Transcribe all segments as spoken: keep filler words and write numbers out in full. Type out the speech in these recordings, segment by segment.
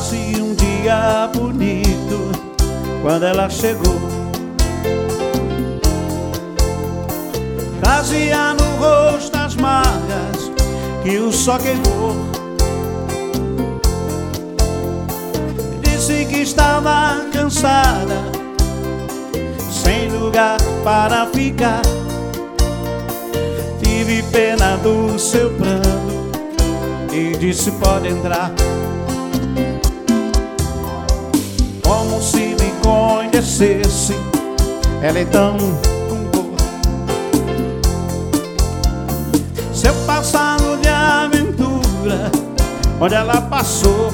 Quase um dia bonito quando ela chegou. Trazia no rosto as marcas que o sol queimou. Disse que estava cansada, sem lugar para ficar. Tive pena do seu pranto e disse: pode entrar. Como se me conhecesse, ela então concordou. Seu passado de aventura, onde ela passou,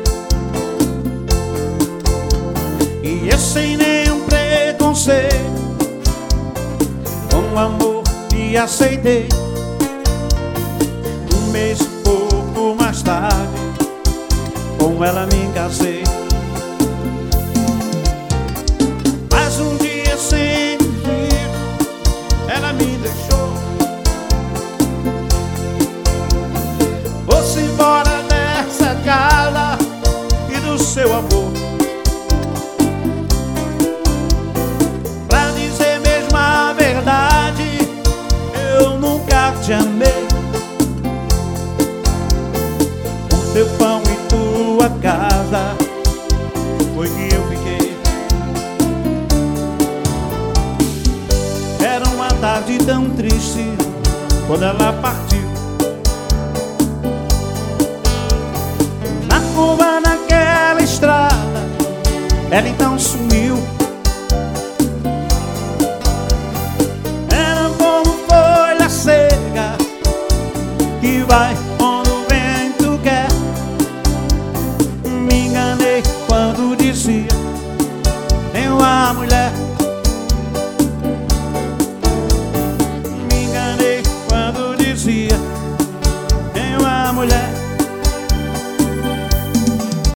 e eu sem nenhum preconceito, com amor te aceitei. Um mês e pouco mais tarde, com ela me casei. Mas um dia sem vir, ela me deixou. Vou-se embora dessa casa e do seu amor. Pra dizer mesmo a verdade, eu nunca te amei. Por teu pão e tua casa foi que eu fiquei. Era uma tarde tão triste quando ela partiu. Na curva naquela estrada, ela então sumiu.